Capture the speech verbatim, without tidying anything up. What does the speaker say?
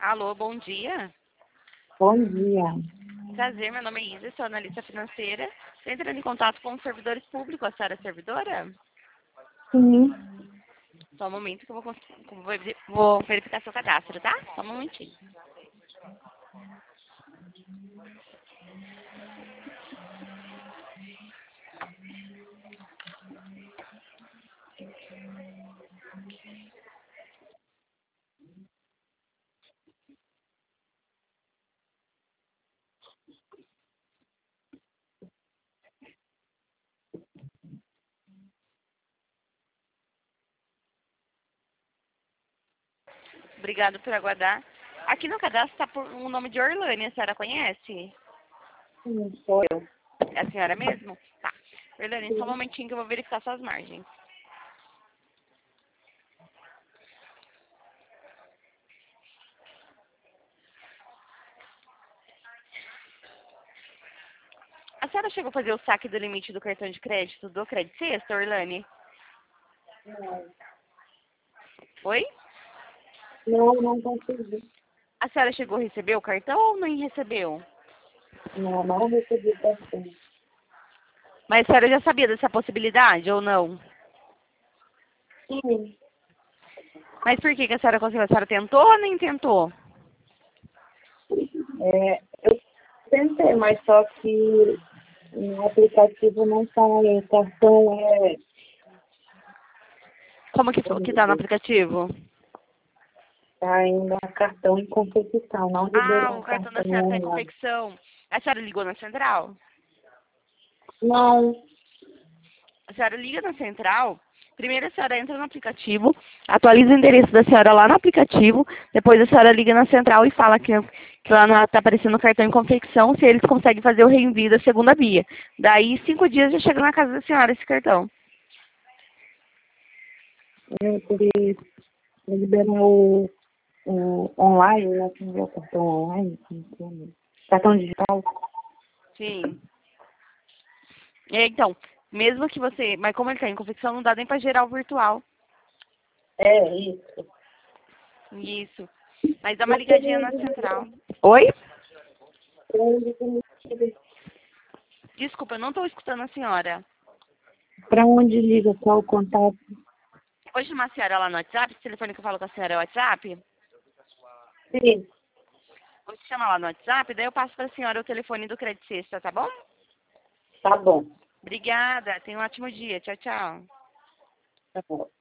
Alô, bom dia. Bom dia. Prazer, meu nome é Isa, sou analista financeira. Estou entrando em contato com os servidores públicos. A senhora é servidora? Sim. Só um momento que eu vou, cons- que eu vou veri- vou verificar seu cadastro, tá? Só um momentinho. Obrigado por aguardar. Aqui no cadastro está por o nome de Orlane. A senhora conhece? Sim, sou eu. É a senhora mesmo? Tá. Orlane, só um momentinho que eu vou verificar suas margens. A senhora chegou a fazer o saque do limite do cartão de crédito do Credit Sexta, Orlane? Não, Oi? não, não consegui. A senhora chegou a receber o cartão ou não recebeu? Não, não recebi cartão. Mas a senhora já sabia dessa possibilidade ou não? Sim. Mas por que, que a senhora conseguiu? A senhora tentou ou nem tentou? É, eu tentei, mas só que no aplicativo não sai. O cartão é, Como que, que tá no aplicativo? tá ainda cartão em confecção, não Ah, liberou o o cartão da cartão senhora tá em online. confecção. A senhora ligou na central? Não, A senhora liga na central. Primeiro a senhora entra no aplicativo, atualiza o endereço da senhora lá no aplicativo, depois a senhora liga na central e fala que, que lá não tá aparecendo o cartão em confecção, se eles conseguem fazer o reenvio da segunda via. Daí, cinco dias já chega na casa da senhora esse cartão. eu queria liberar o, o online, né? Que é o cartão online. Cartão digital. Sim. É, então, mesmo que você... Mas como ele tá em confecção, não dá nem pra gerar o virtual. É, isso. Isso. Mas dá uma Eu ligadinha queria na liberar. central. Oi? Para Desculpa, eu não estou escutando a senhora. onde liga? Qual o contato? Vou chamar a senhora lá no WhatsApp. Esse telefone que eu falo com a senhora é o WhatsApp. Sim, Vou te chamar lá no WhatsApp, daí eu passo para a senhora o telefone do Credit Sexta, tá bom? tá bom. Obrigada. Tenha um ótimo dia. Tchau, tchau. Tá bom.